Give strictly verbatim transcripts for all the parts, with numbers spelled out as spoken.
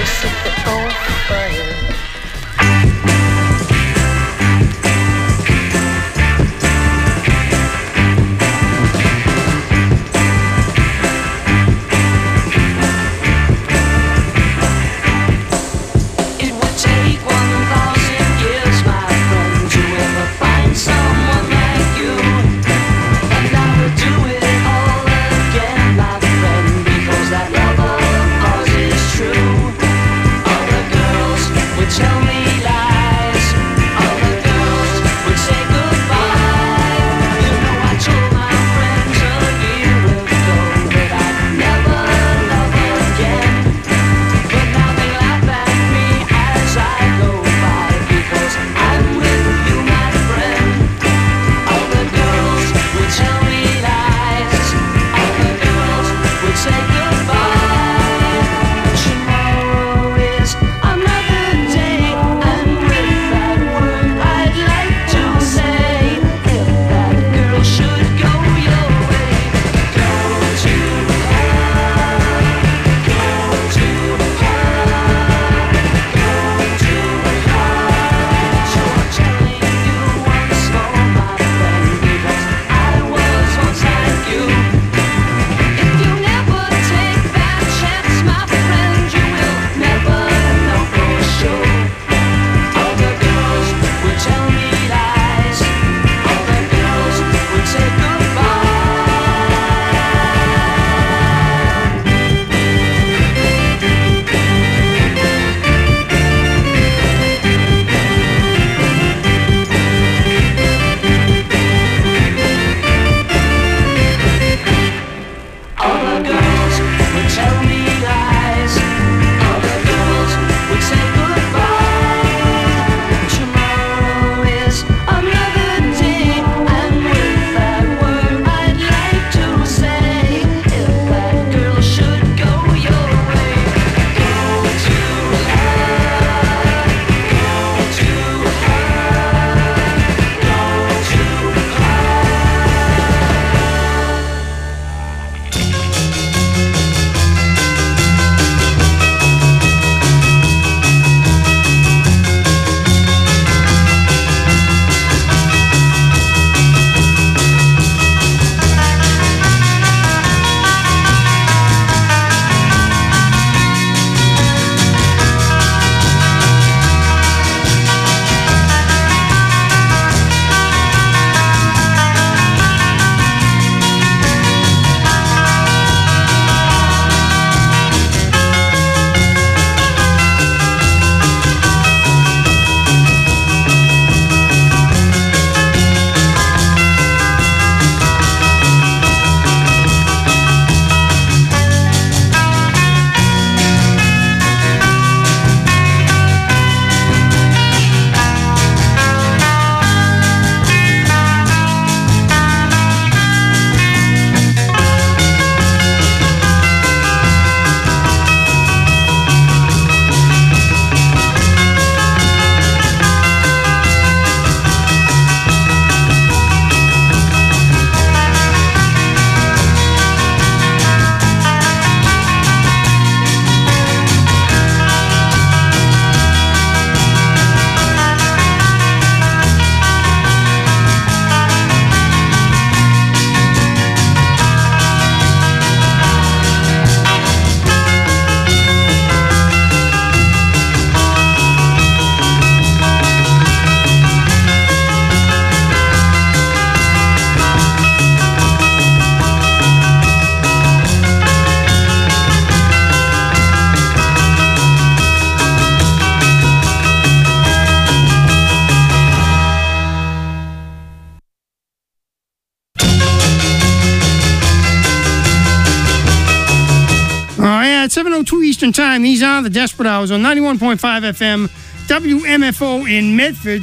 seven oh two Eastern Time. These are the Desperate Hours on ninety-one point five F M, W M F O in Medford.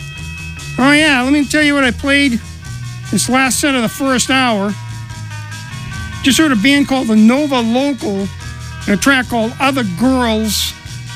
Oh, yeah, let me tell you what I played this last set of the first hour. Just heard a band called the Nova Local and a track called Other Girls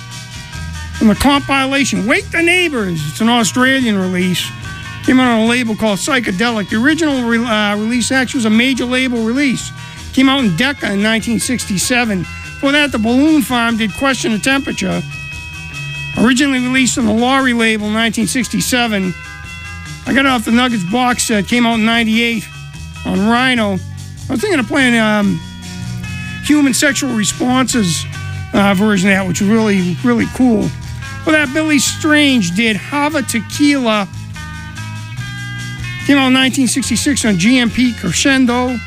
from the compilation Wake the Neighbors. It's an Australian release. Came out on a label called Psychedelic. The original re- uh, release actually was a major label release. Came out in Decca in nineteen sixty-seven. Before that, the Balloon Farm did Question the Temperature. Originally released on the Laurie label in nineteen sixty-seven. I got it off the Nuggets box set. Came out in ninety-eight on Rhino. I was thinking of playing um, Human Sexual Responses uh, version of that, which was really, really cool. For that, Billy Strange did Hava Tequila. Came out in nineteen sixty-six on G M P Crescendo.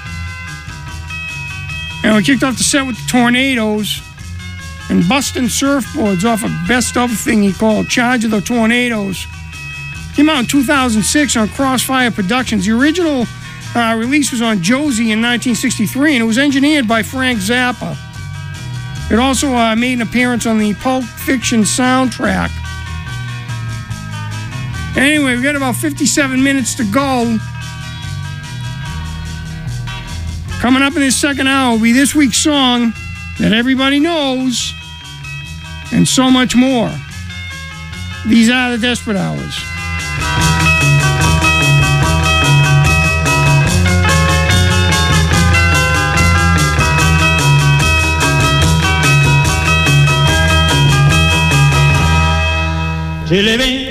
And we kicked off the set with the Tornadoes and Bustin' Surfboards off a best of thing he called Charge of the Tornadoes. Came out in two thousand six on Crossfire Productions. The original uh, release was on Josie in nineteen sixty-three, and it was engineered by Frank Zappa. It also uh, made an appearance on the Pulp Fiction soundtrack. Anyway, we got about fifty-seven minutes to go. Coming up in this second hour will be this week's song that everybody knows, and so much more. These are the Desperate Hours. Living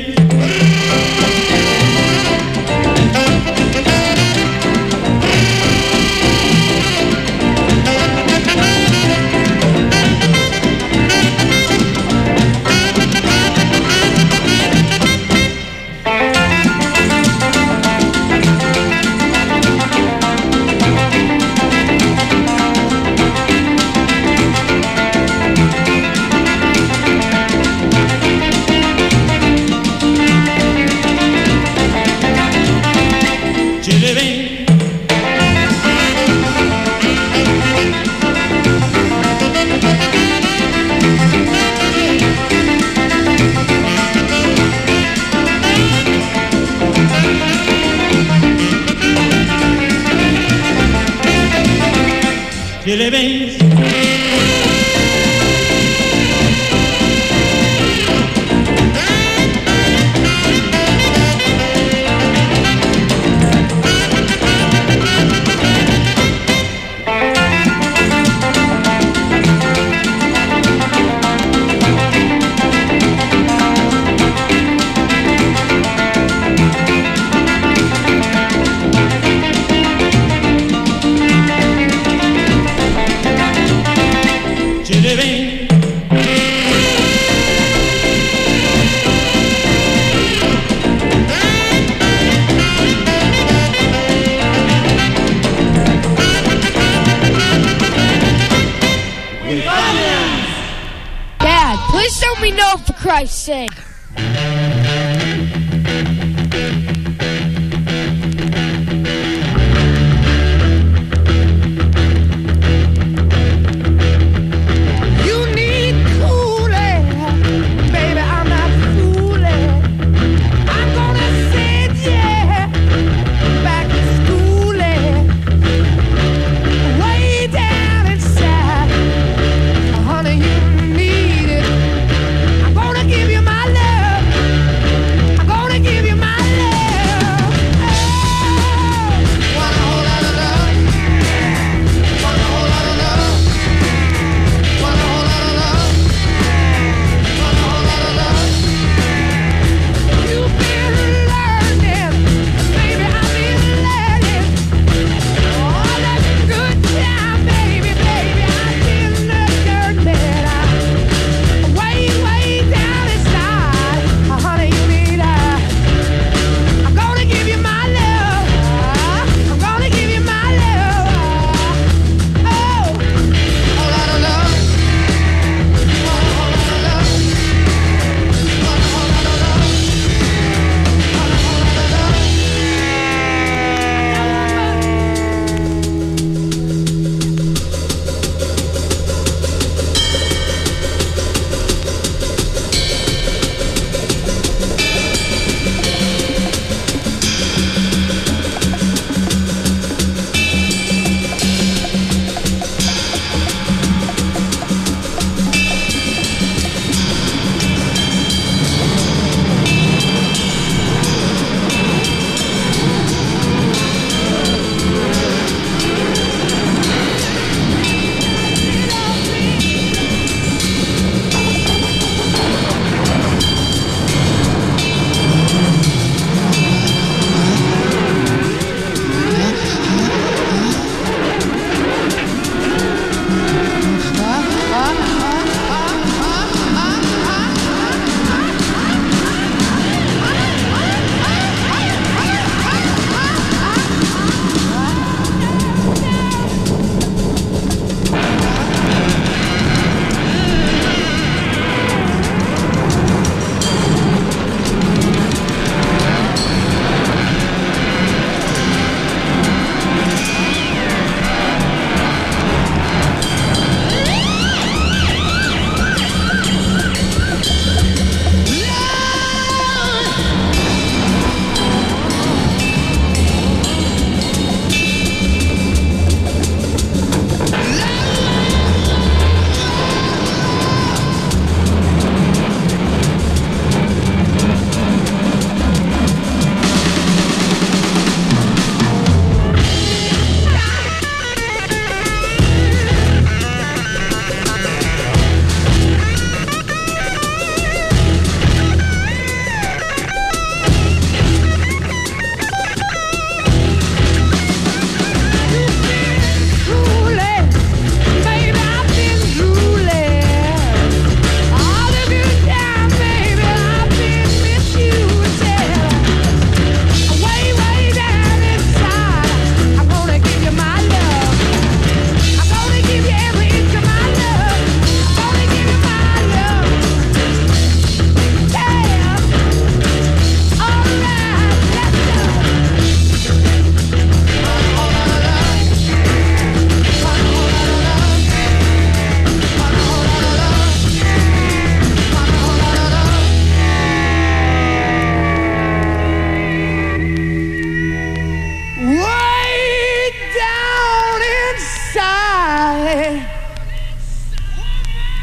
Living For Christ's sake. Give you my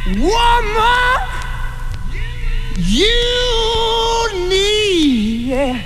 woman you need. Yeah.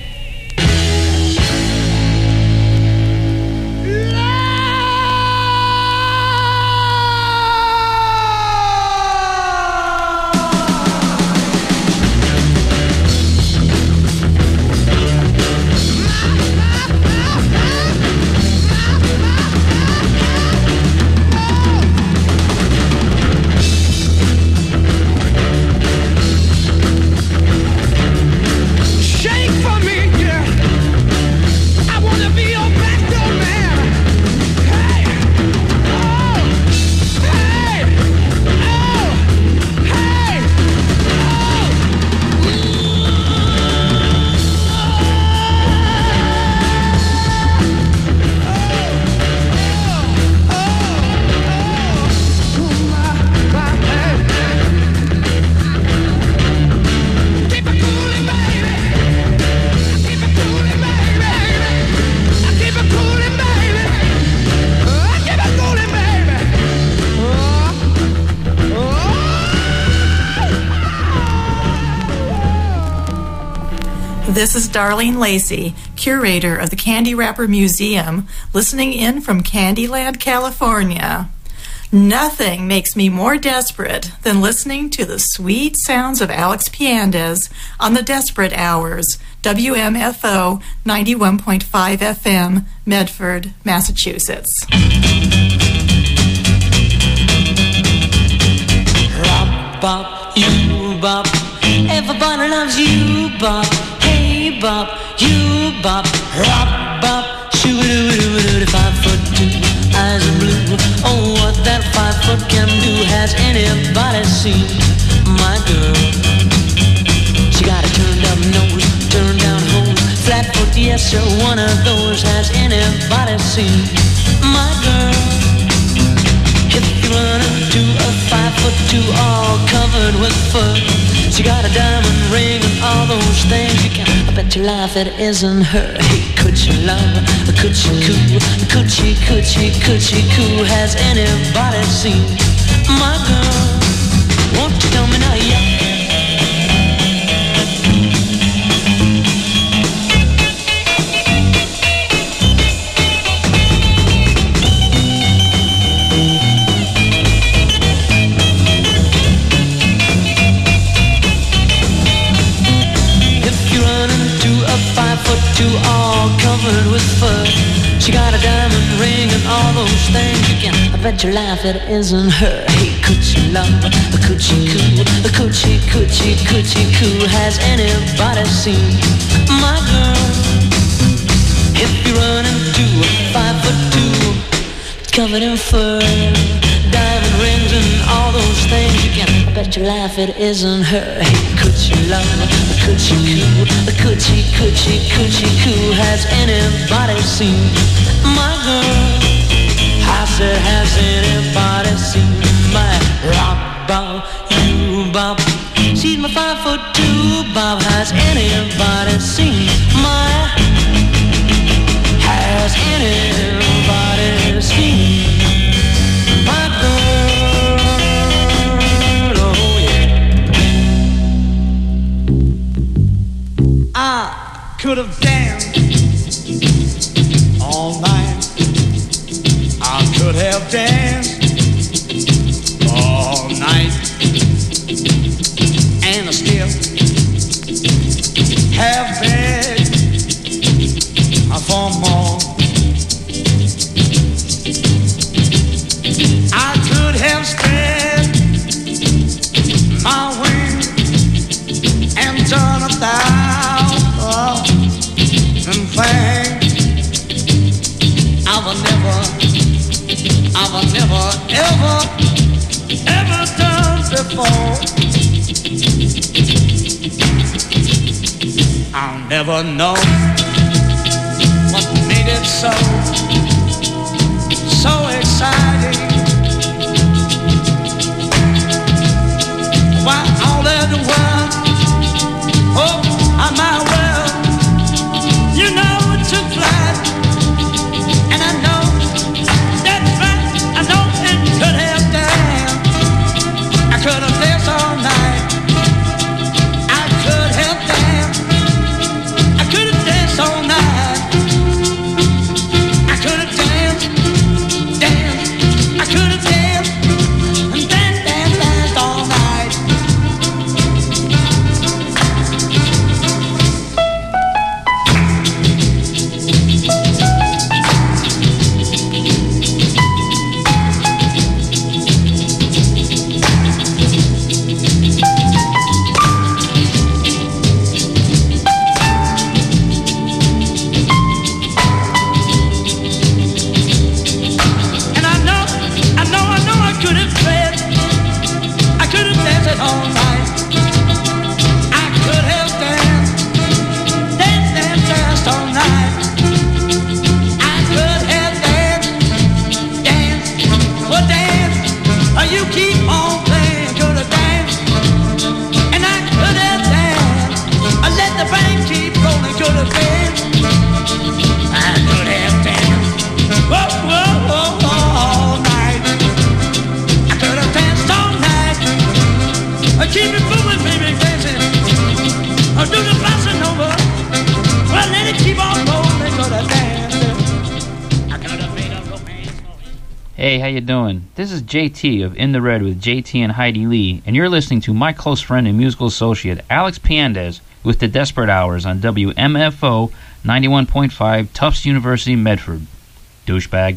This is Darlene Lacey, curator of the Candy Wrapper Museum, listening in from Candyland, California. Nothing makes me more desperate than listening to the sweet sounds of Alex Piandez on the Desperate Hours, W M F O ninety-one point five F M, Medford, Massachusetts. Rock, bop, you bop, everybody loves you bop. Hey bop, you bop, rock bop, shoo-doo-doo-doo-doo, five foot two, eyes are blue. Oh, what that five foot can do, has anybody seen? My girl, she got a turned up nose, turned down hose, flat foot, yes sir, one of those. Has anybody seen? My girl, if you run into a five foot two, all covered with fur, she got a diamond ring and all those things. You can, I bet your life it isn't her. Hey, could she love? Could she coo? Could she, could she, could she coo? Has anybody seen my girl? Won't you tell me now, yeah? Two all covered with fur, she got a diamond ring and all those things. You can, I bet your life it isn't her. Hey, could she love? Could she coo? Could she, could she, could she coo? Has anybody seen my girl? If you run into a five foot two, covered in fur, diamond rings and all those things, you can, I bet your life it isn't her. Hey, could she love? Could she coo? Could she, could she, could she coo? Has anybody seen my girl? I said, has anybody seen my rock bop, you bop? She's my five foot two bop. Has anybody seen my? Has anybody seen my girl? Oh yeah. I could have danced all night. I could have danced all night, and I still have begged for more. I could have spread my wings and done a thousand things. I've never, I've never, ever, ever done before. I'll never know what made it so, so exciting. Why all of the world, oh, I might well, you know, to fly. And I know that's right, I know it could have done, I could on playing to the dance, and I could have danced. I let the band keep rolling to the band. I could have danced. Whoa, whoa, whoa, all night. I could have danced all night. I keep it moving, baby, dancing. I do the bossa nova. Well, let it keep on rolling to the dance. I could have made a romance. Hey, how you doing? This is J T of In the Red with J T and Heidi Lee, and you're listening to my close friend and musical associate, Alex Piandez, with the Desperate Hours on W M F O ninety-one point five, Tufts University, Medford. Douchebag.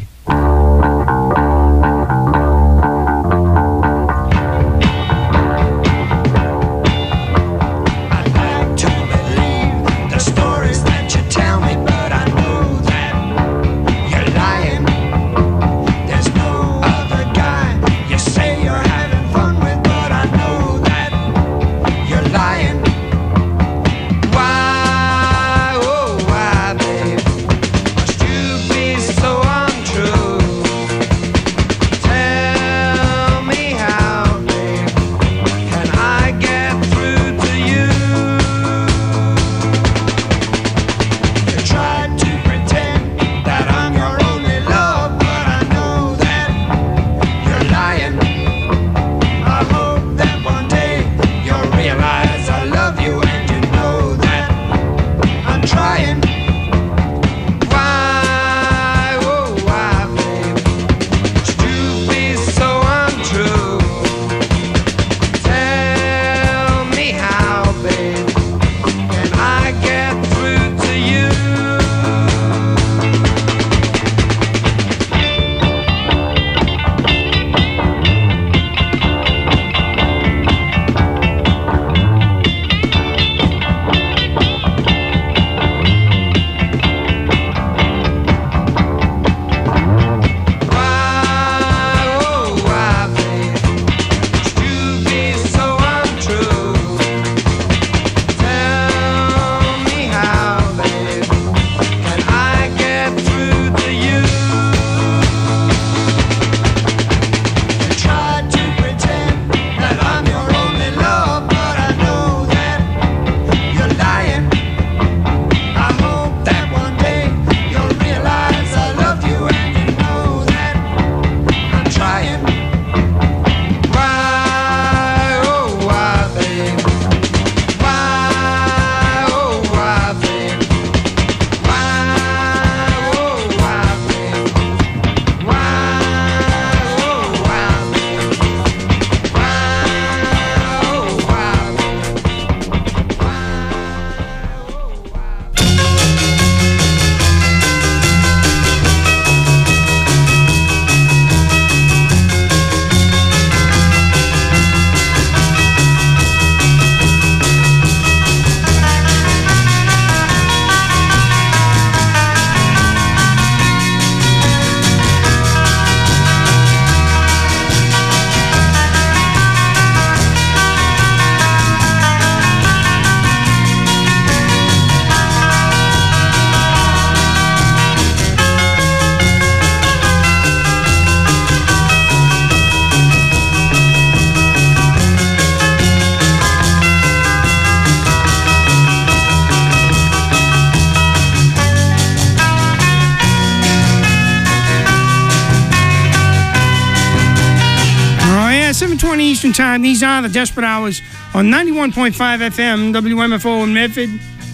seven twenty Eastern Time. These are the Desperate Hours on ninety-one point five F M, W M F O in Medford.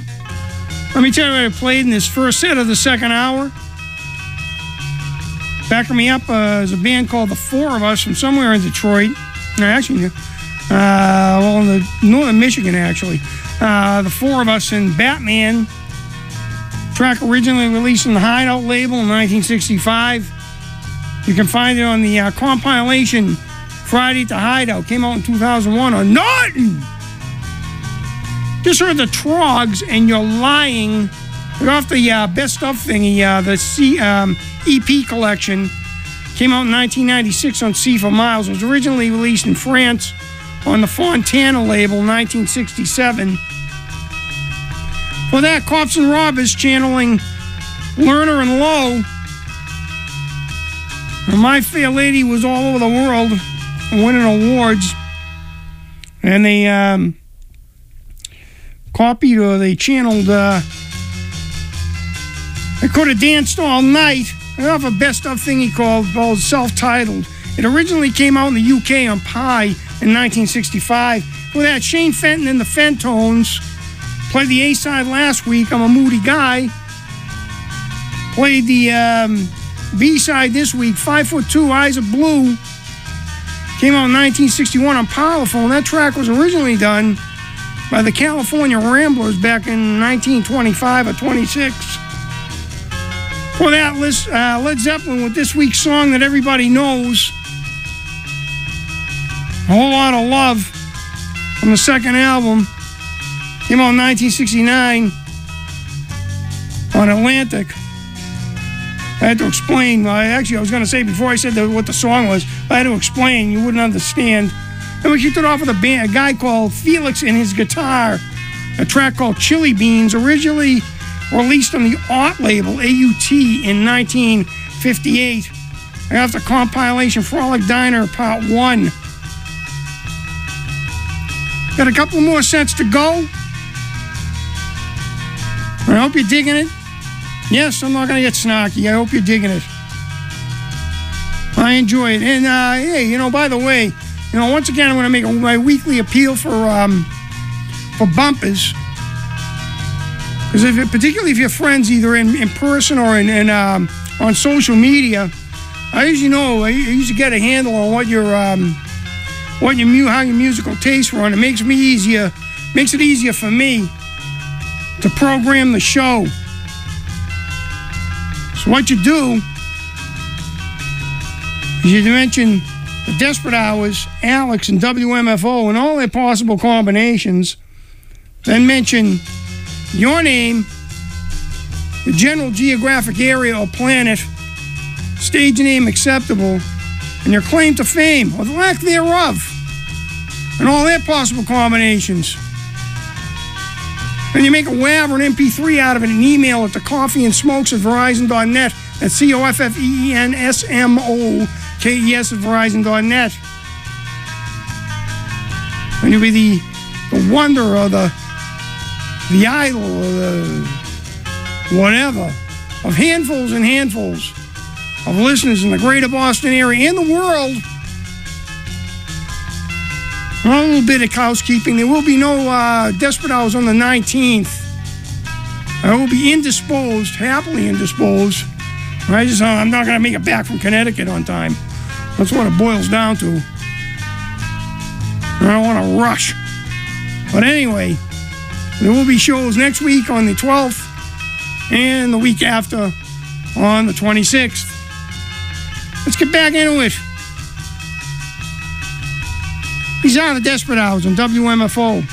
Let me tell you what I played in this first set of the second hour. Backing me up uh, is a band called The Four of Us from somewhere in Detroit. No, actually, uh, well, in the northern Michigan, actually. Uh, the Four of Us and Batman. Track originally released on the Hideout label in nineteen sixty-five. You can find it on the uh, compilation Friday at the Hideout. Came out in two thousand one on Norton. Just heard the Trogs and You're Lying. Right off the uh, best stuff thingy, uh, the C, um, E P collection. Came out in nineteen ninety-six on C for Miles. It was originally released in France on the Fontana label, nineteen sixty-seven. For that, Cops and Robbers channeling Lerner and Lowe. And My Fair Lady Was All Over the World. winning awards. And they um, copied or they channeled uh, I Could Have Danced All Night. They have a best of thing he called, called self-titled. It originally came out in the U K on Pi in nineteen sixty-five. With that, Shane Fenton and the Fentones played the A-side last week, I'm a Moody Guy. Played the um, B-side this week, Five Foot Two, Eyes of Blue. Came out in nineteen sixty-one on Parlophone. That track was originally done by the California Ramblers back in nineteen twenty-five or twenty-six. For that, uh, Led Zeppelin with this week's song that everybody knows, A Whole Lot of Love, from the second album. Came out in nineteen sixty-nine on Atlantic. I had to explain. I actually, I was going to say before I said the, what the song was, I had to explain. You wouldn't understand. And we kicked it off with a, band, a guy called Felix and His Guitar, a track called Chili Beans, originally released on the Art label, A U T, in nineteen fifty-eight. I got the compilation Frolic Diner Part one. Got a couple more sets to go. I hope you're digging it. Yes, I'm not going to get snarky. I hope you're digging it. I enjoy it. And, uh, hey, you know, by the way, you know, once again, I'm going to make a, my weekly appeal for um, for bumpers. Because if, particularly if you're friends either in, in person or in, in um, on social media, I usually know, I usually get a handle on what your um, what your mu- how your musical tastes run. It makes me easier, makes it easier for me to program the show. So what you do is you mention the Desperate Hours, Alex, and W M F O, and all their possible combinations. Then mention your name, the general geographic area or planet, stage name acceptable, and your claim to fame, or the lack thereof, and all their possible combinations. Then you make a WAV or an M P three out of it and email it to coffee and smokes at verizon dot net. That's C O F F E E N S M O K E S at verizon dot net. And you'll be the, the wonder or the, the idol or the whatever of handfuls and handfuls of listeners in the greater Boston area and the world. A little bit of housekeeping. There will be no uh, Desperate Hours on the nineteenth. I will be indisposed, happily indisposed. I just, uh, I'm not going to make it back from Connecticut on time. That's what it boils down to. I don't want to rush. But anyway, there will be shows next week on the twelfth and the week after on the twenty-sixth. Let's get back into it. These are the Desperate Hours on W M F O.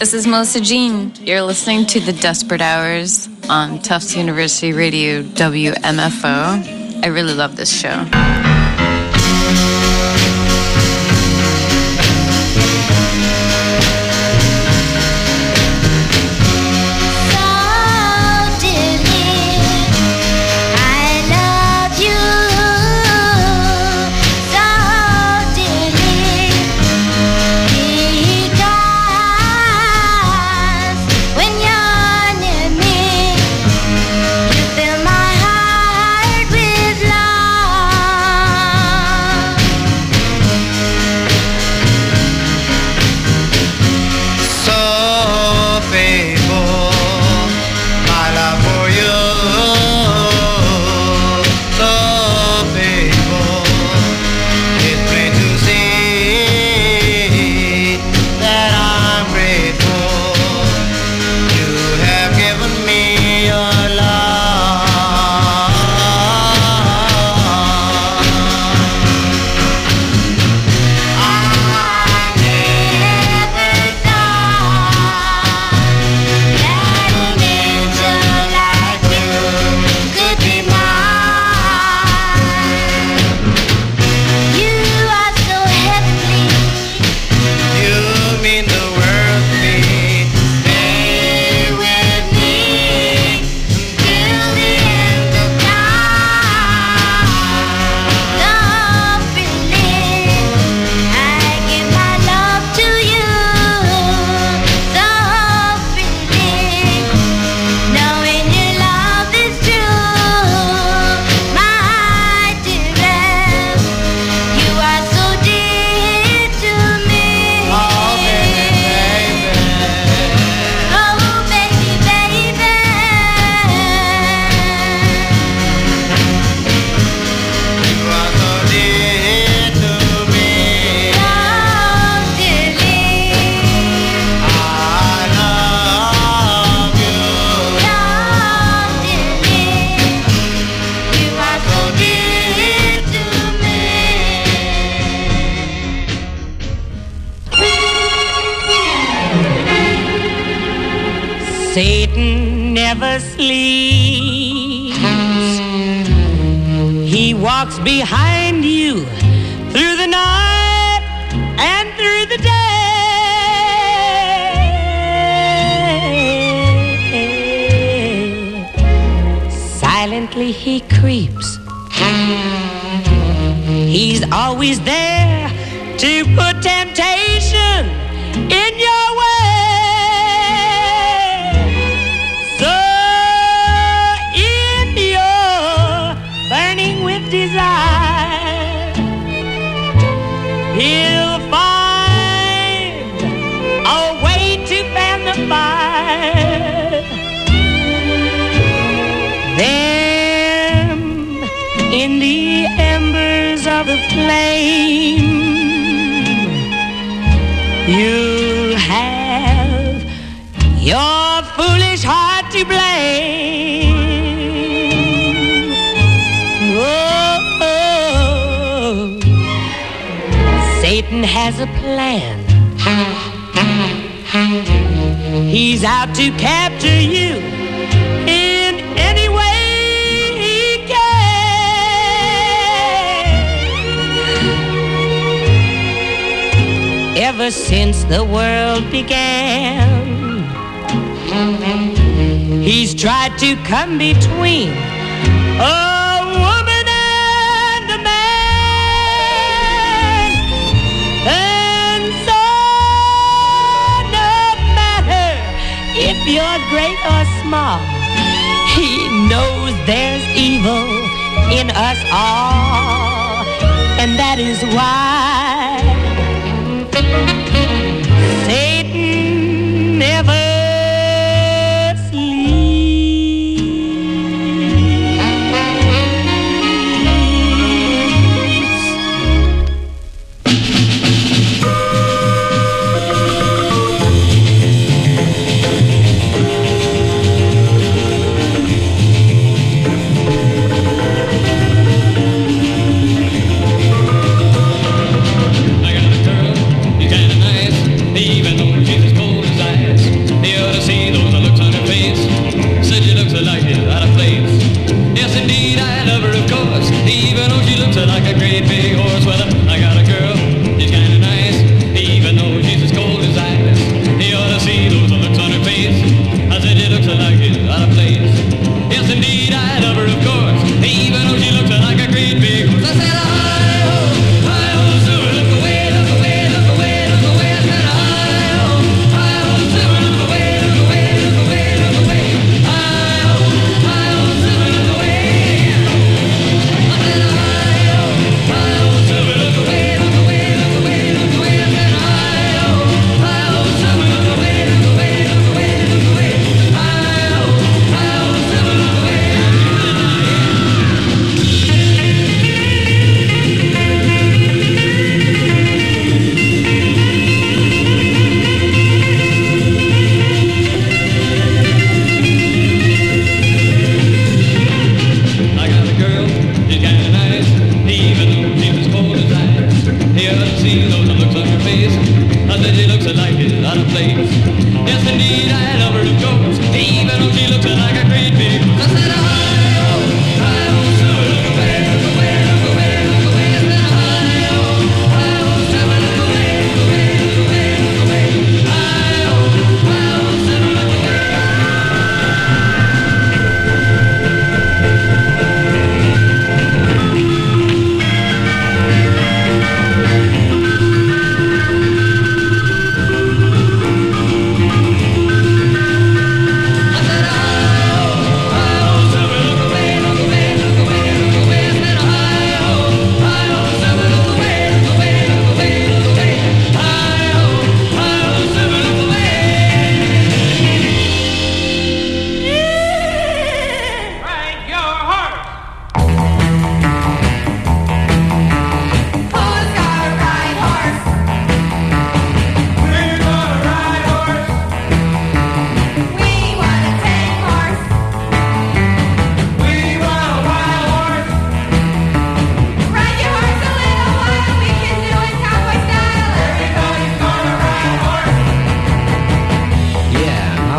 This is Melissa Jean. You're listening to The Desperate Hours on Tufts University Radio W M F O. I really love this show. Satan never sleeps. He walks behind you through the night and through the day. Silently he creeps. He's always there to put temptation in your way. Desire, he'll find a way to fan the fire. Then, in the embers of the flame, you'll have your foolish heart to blame. Satan has a plan. He's out to capture you in any way he can. Ever since the world began, he's tried to come between a woman and a man. And so no matter if you're great or small, he knows there's evil in us all. And that is why Satan never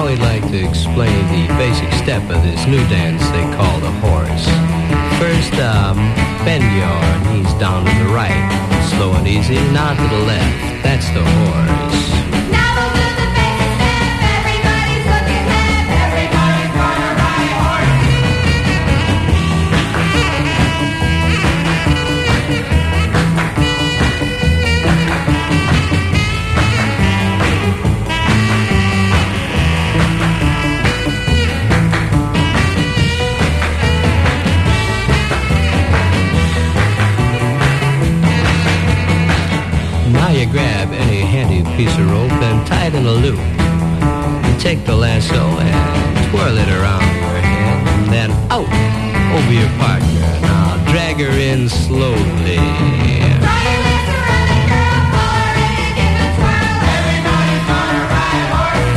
we'd like to explain the basic step of this new dance they call the horse. First, um, bend your knees down to the right, slow and easy, now to the left. That's the horse. Now we'll do the basic step. Everybody's looking left. Everybody's gonna ride horse. You grab any handy piece of rope and tie it in a loop. You take the lasso and twirl it around your head, and then out over your partner. Now drag her in slowly. Try your best to run it, girl. Pull her in and give it a twirl. Everybody's gonna ride horse.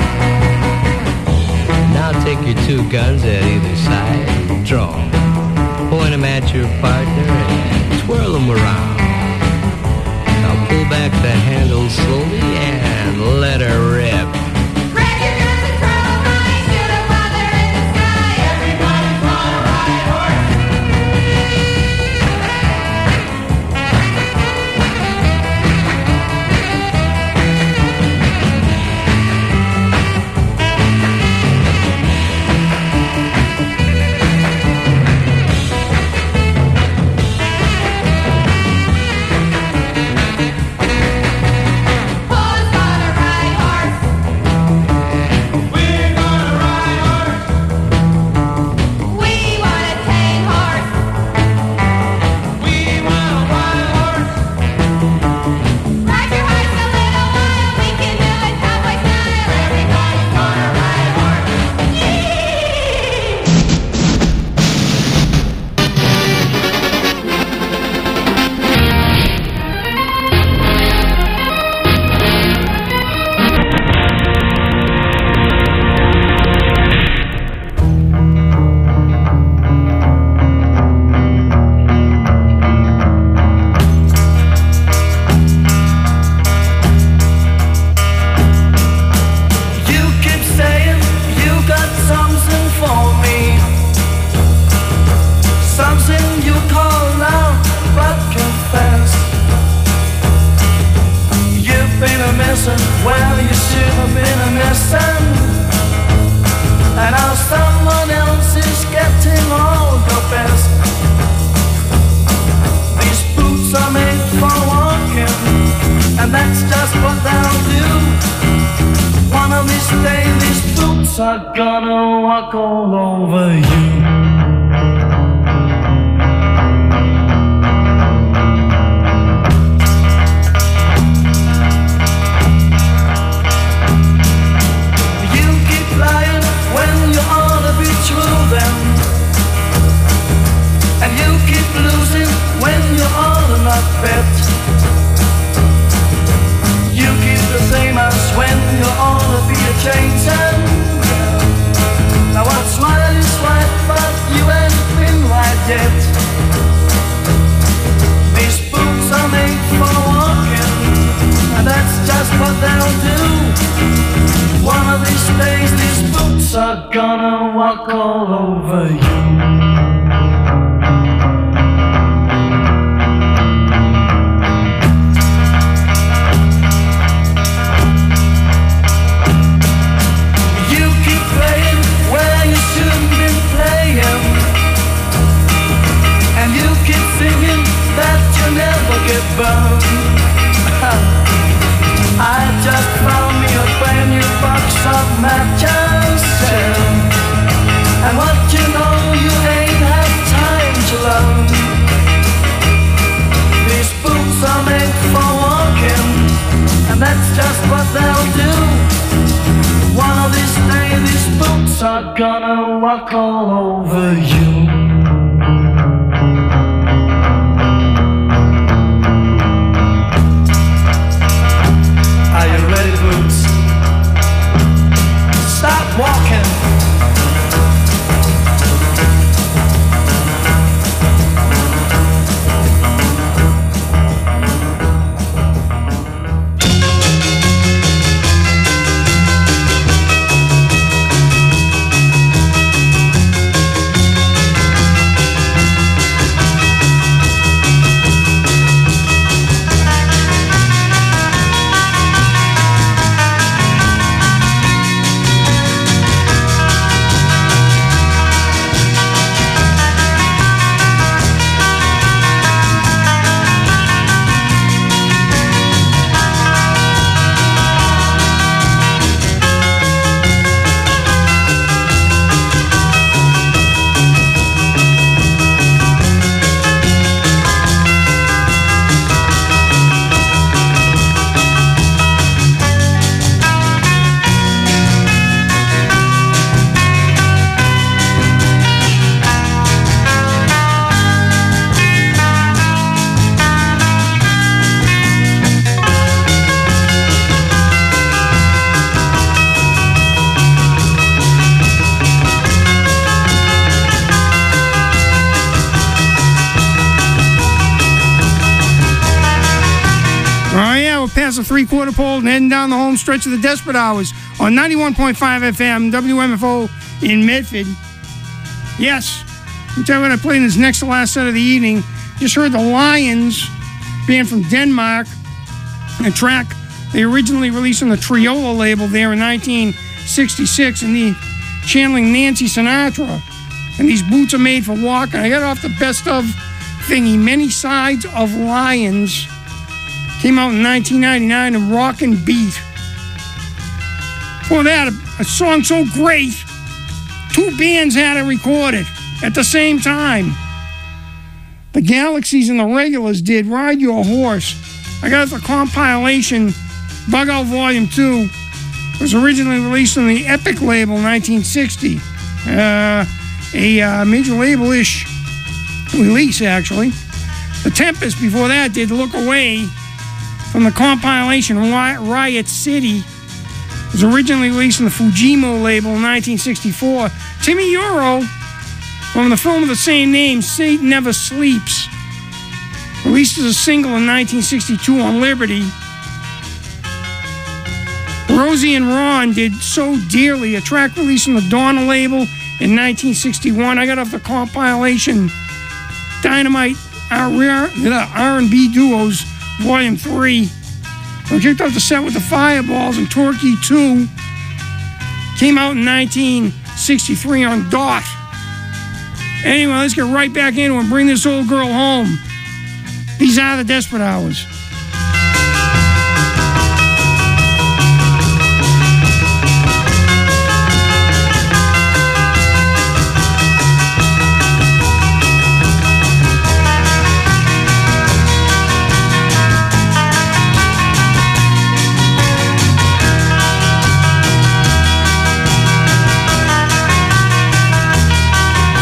Now take your two guns at either side and draw. Point them at your partner and twirl them around. Pull back the handle slowly and let her rip. Grab your guns and throw them high. Shoot them while they're in the sky. Everybody's gonna ride horse. past the three-quarter pole and heading down the home stretch of the Desperate Hours on ninety-one point five F M, W M F O in Medford. Yes, I'll tell you what I played in this next to last set of the evening. Just heard the Lions, band from Denmark, a track they originally released on the Triola label there in nineteen sixty-six, and the channeling Nancy Sinatra. And these boots are made for walking. I got off the best of thingy, Many Sides of Lions. Came out in nineteen ninety-nine, and Rockin' Beat. Before that, a, a song so great, two bands had it recorded at the same time. The Galaxies and the Regulars did Ride Your Horse. I got the compilation, Bug Out Volume two. It was originally released on the Epic label in nineteen sixty. Uh, a uh, major label-ish release, actually. The Tempest before that did Look Away from the compilation Riot City. It was originally released on the Fujimo label in nineteen sixty-four. Timmy Euro from the film of the same name, Satan Never Sleeps. Released as a single in nineteen sixty-two on Liberty. Rosie and Ron did So Dearly, a track released on the Donna label in nineteen sixty-one. I got off the compilation Dynamite R and B Duos, Volume three. I kicked off the set with the Fireballs and Torquay two. Came out in nineteen sixty-three on Dot. Anyway, let's get right back into it and bring this old girl home. These are the Desperate Hours.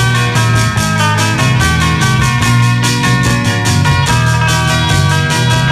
Thank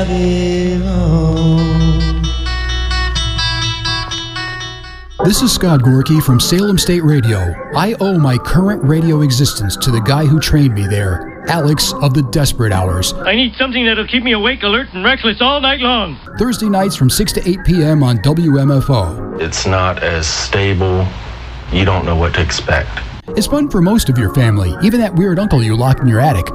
nobody home. This is Scott Gorky from Salem State Radio. I owe my current radio existence to the guy who trained me there, Alex of the Desperate Hours. I need something that'll keep me awake, alert, and restless all night long. Thursday nights from six to eight p.m. on W M F O. It's not as stable. You don't know what to expect. It's fun for most of your family, even that weird uncle you locked in your attic.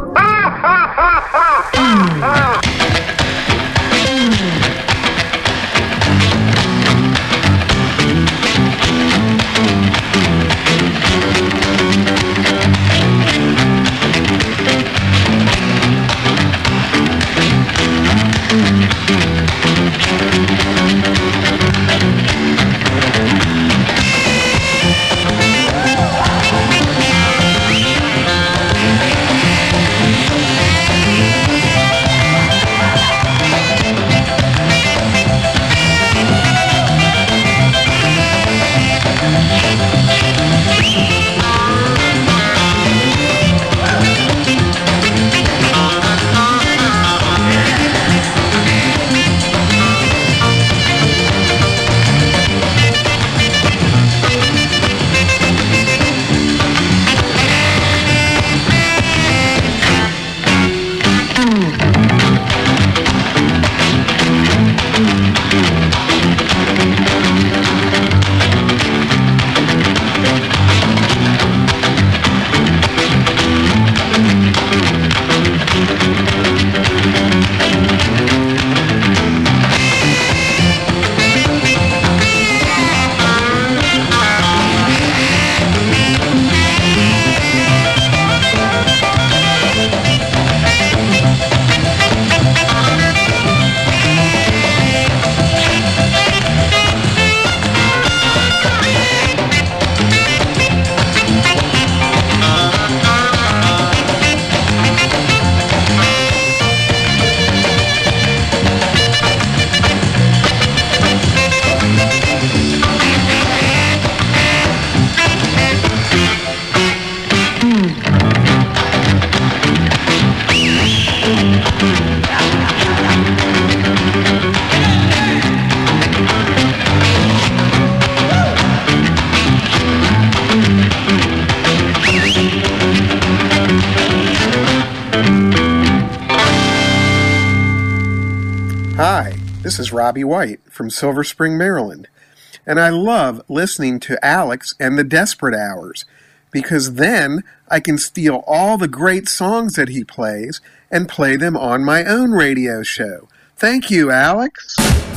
Hi, this is Robbie White from Silver Spring, Maryland, and I love listening to Alex and the Desperate Hours because then I can steal all the great songs that he plays and play them on my own radio show. Thank you, Alex.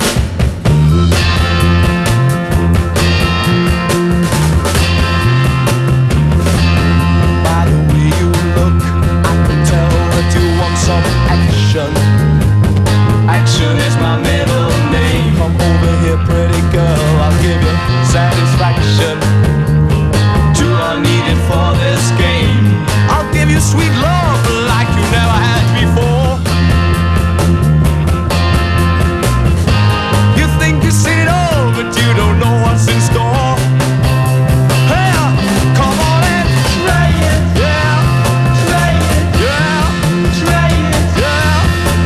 By the way you look, I can tell that you want some action. Action is my middle name. Come over here, pretty girl, I'll give you satisfaction. Two are needed for this game. I'll give you sweet love like you never had before. You think you've seen it all, but you don't know what's in store. Hey, come on and try it, yeah. Try it, yeah. Try it, yeah.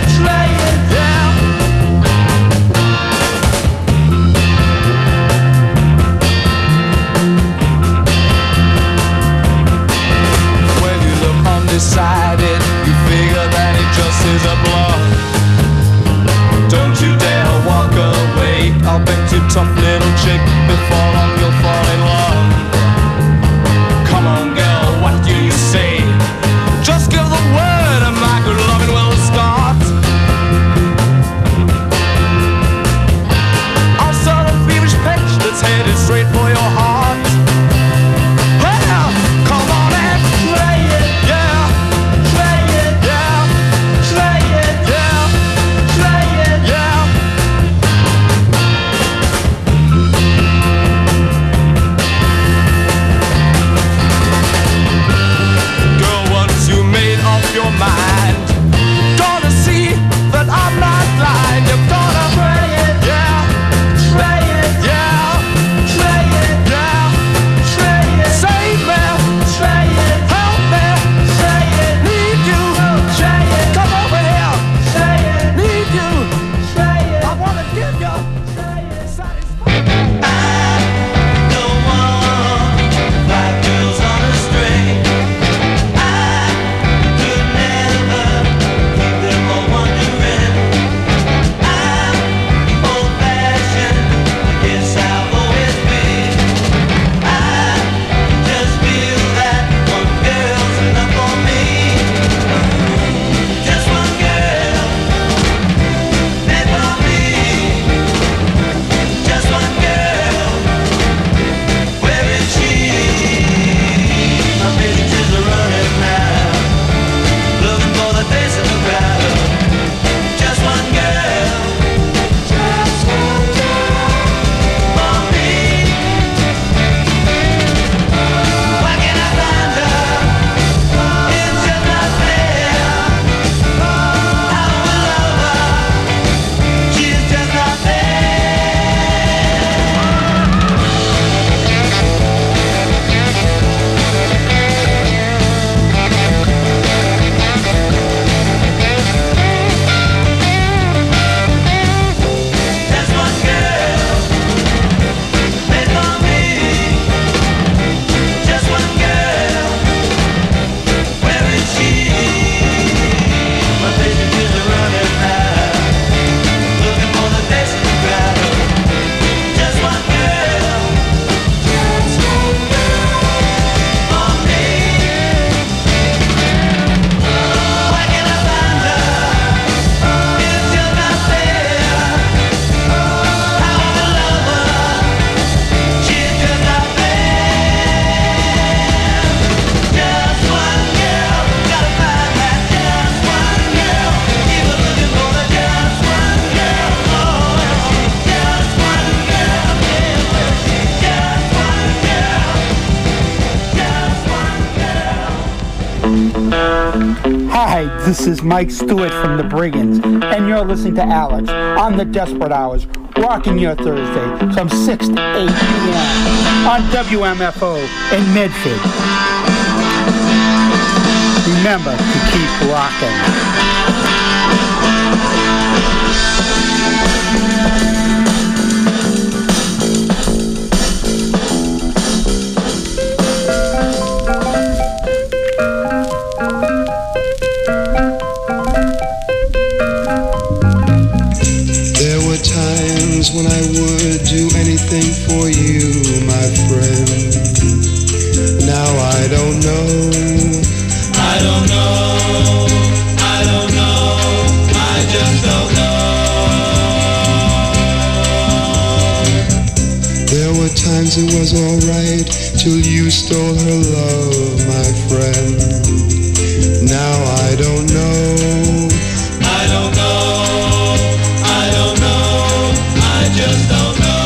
This is Mike Stewart from the Brigands, and you're listening to Alex on the Desperate Hours, rocking your Thursday from six to eight p.m. on W M F O in Medford. Remember to keep rocking. When I would do anything for you, my friend. Now I don't know. I don't know. I don't know. I just don't know. There were times it was alright till you stole her love, my friend. Now I don't know. I don't know. Just don't know.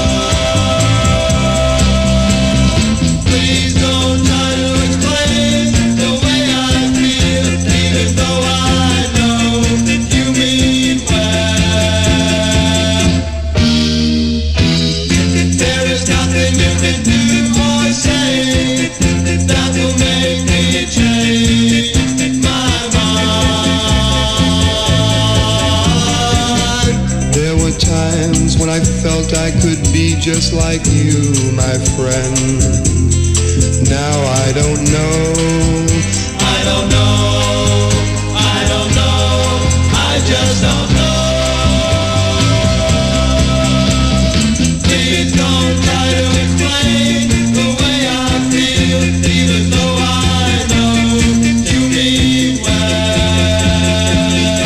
Please don't try to explain the way I feel, even though I know you mean well. There is nothing you can do or say that will make me change my mind. There were times when I felt I could be just like you, my friend. Now I don't know. I don't know. I don't know. I just don't know. Please don't try to explain the way I feel, even though I know you mean well.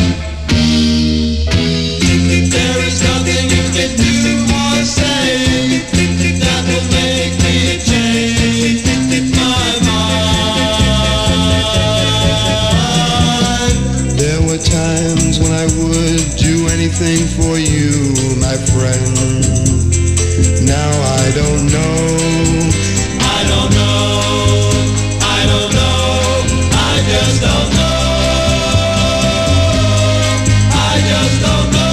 There is nothing you can do or say that will make me change my mind. There were times when I would do anything for you, my friend. Now I don't know. I don't know. I don't know. I just don't know. I just don't know.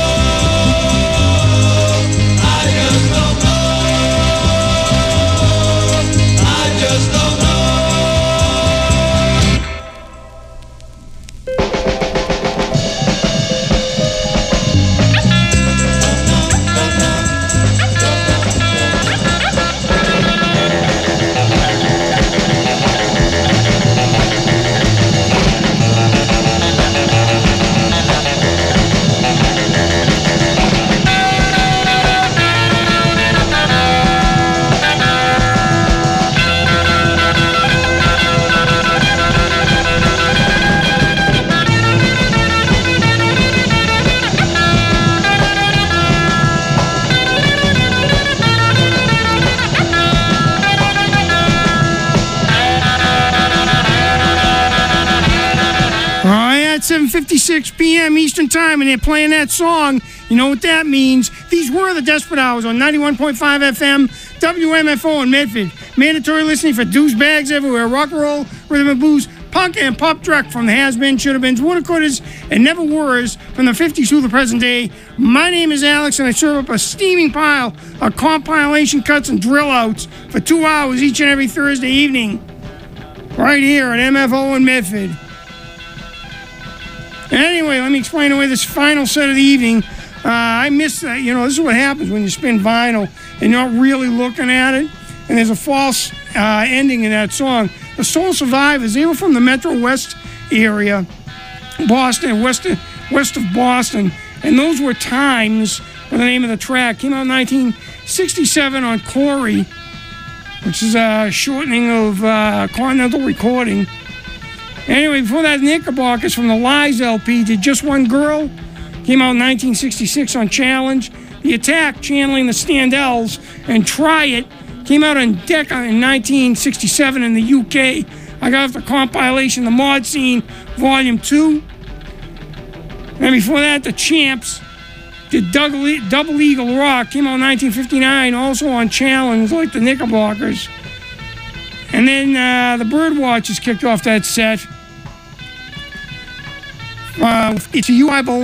seven fifty-six p.m. Eastern Time, and they're playing that song. You know what that means. These were the Desperate Hours on ninety-one point five F M, W M F O in Medford. Mandatory listening for douchebags everywhere. Rock and roll, rhythm and blues, punk and pop truck from the has-been, should-have-beens, woulda-couldas, and never-were's from the fifties through the present day. My name is Alex, and I serve up a steaming pile of compilation cuts and drill-outs for two hours each and every Thursday evening right here at M F O in Medford. Anyway, let me explain away this final set of the evening. Uh, I missed that. You know, this is what happens when you spin vinyl and you're not really looking at it. And there's a false uh, ending in that song. The Soul Survivors, they were from the Metro West area, Boston, west of, west of Boston. And those were Times, were the name of the track. Came out in nineteen sixty-seven on Corey, which is a shortening of uh, Continental Recording. Anyway, before that, Knickerbockers from the Lies L P did Just One Girl. Came out in nineteen sixty-six on Challenge. The Attack, channeling the Standells, and Try It, came out on Decca in nineteen sixty-seven in the U K. I got off the compilation, The Mod Scene, Volume two. And before that, The Champs did Double, Double Eagle Rock. Came out in nineteen fifty-nine, also on Challenge, like the Knickerbockers. And then uh, the Birdwatchers kicked off that set. Uh, it's a U I Bowl